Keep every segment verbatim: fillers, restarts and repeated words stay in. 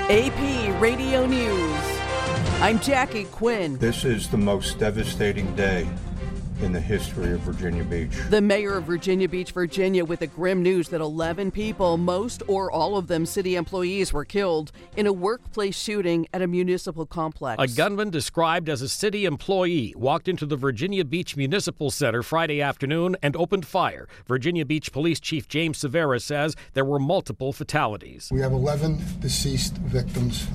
A P Radio News. I'm Jackie Quinn. This is the most devastating day in the history of Virginia Beach. The mayor of Virginia Beach, Virginia, with the grim news that eleven people, most or all of them city employees, were killed in a workplace shooting at a municipal complex. A gunman described as a city employee walked into the Virginia Beach Municipal Center Friday afternoon and opened fire. Virginia Beach Police Chief James Severa says there were multiple fatalities. We have eleven deceased victims.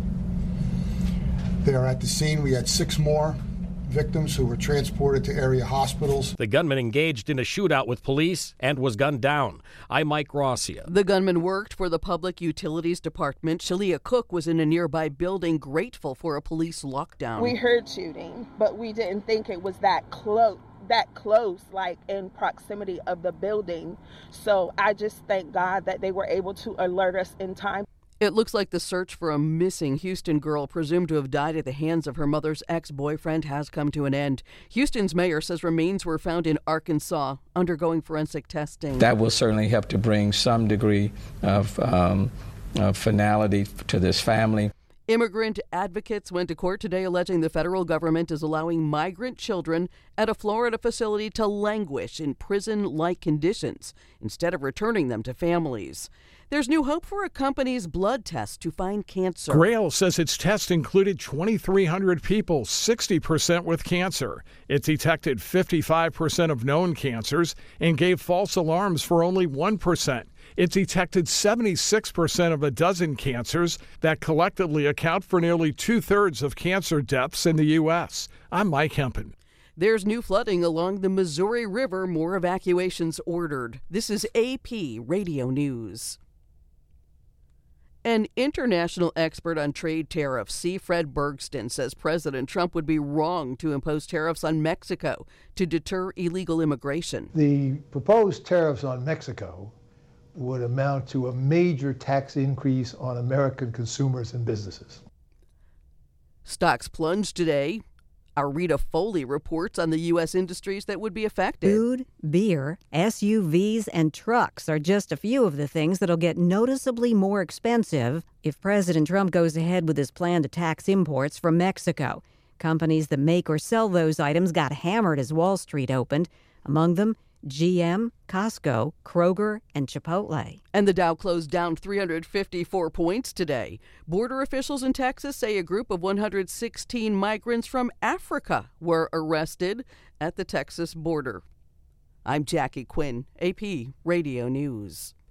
They are at the scene. We had six more victims who were transported to area hospitals. The gunman engaged in a shootout with police and was gunned down. I'm Mike Rossiya. The gunman worked for the Public Utilities Department. Shalia Cook was in a nearby building, grateful for a police lockdown. We heard shooting, but we didn't think it was that close. that close, like in proximity of the building. So I just thank God that they were able to alert us in time. It looks like the search for a missing Houston girl presumed to have died at the hands of her mother's ex-boyfriend has come to an end. Houston's mayor says remains were found in Arkansas, undergoing forensic testing. That will certainly help to bring some degree of, um, of finality to this family. Immigrant advocates went to court today alleging the federal government is allowing migrant children at a Florida facility to languish in prison-like conditions instead of returning them to families. There's new hope for a company's blood test to find cancer. Grail says its test included twenty-three hundred people, sixty percent with cancer. It detected fifty-five percent of known cancers and gave false alarms for only one percent. It detected seventy-six percent of a dozen cancers that collectively account for nearly two-thirds of cancer deaths in the U S. I'm Mike Hempen. There's new flooding along the Missouri River, more evacuations ordered. This is A P Radio News. An international expert on trade tariffs, C. Fred Bergston, says President Trump would be wrong to impose tariffs on Mexico to deter illegal immigration. The proposed tariffs on Mexico would amount to a major tax increase on American consumers and businesses. Stocks plunged today. Our Rita Foley reports on the U S industries that would be affected. Food, beer, S U Vs, and trucks are just a few of the things that'll get noticeably more expensive if President Trump goes ahead with his plan to tax imports from Mexico. Companies that make or sell those items got hammered as Wall Street opened, among them G M, Costco, Kroger, and Chipotle. And the Dow closed down three hundred fifty-four points today. Border officials in Texas say a group of one hundred sixteen migrants from Africa were arrested at the Texas border. I'm Jackie Quinn, A P Radio News.